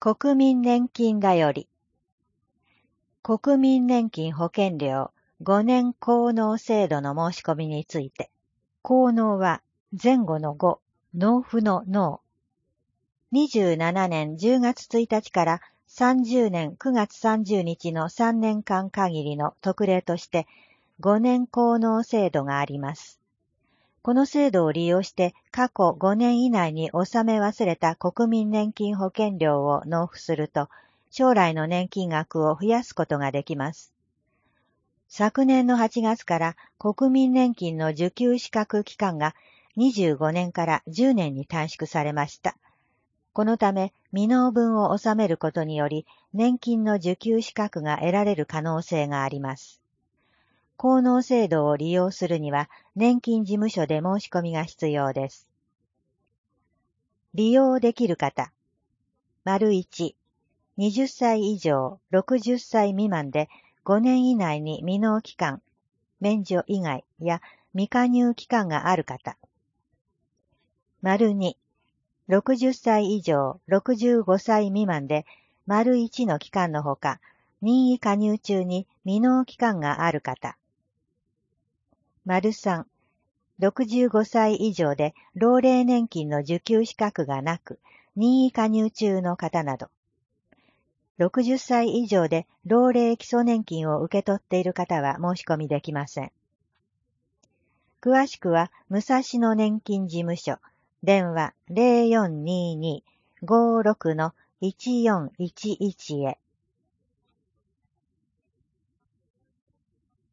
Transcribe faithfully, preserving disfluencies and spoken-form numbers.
国民年金だより。国民年金保険料ごねん効納制度の申し込みについて。効納は前後の後、納付の納。にじゅうななねんじゅうがつついたちからさんじゅうねんくがつさんじゅうにちのさんねんかん限りの特例としてごねん効納制度があります。この制度を利用して過去ごねん以内に納め忘れた国民年金保険料を納付すると、将来の年金額を増やすことができます。昨年のはちがつから国民年金の受給資格期間がにじゅうごねんからじゅうねんに短縮されました。このため、未納分を納めることにより、年金の受給資格が得られる可能性があります。効納制度を利用するには、年金事務所で申し込みが必要です。利用できる方。丸いち、はたち以上、ろくじゅっさい未満でごねん以内に未納期間、免除以外や未加入期間がある方。丸に、ろくじゅっさい以上、ろくじゅうごさい未満で丸いちの期間のほか、任意加入中に未納期間がある方。丸さん、ろくじゅうごさい以上で老齢年金の受給資格がなく、任意加入中の方など。ろくじゅっさい以上で老齢基礎年金を受け取っている方は申し込みできません。詳しくは、武蔵野年金事務所、電話 ゼロよんにーにーごーろくのいちよんいちいち へ。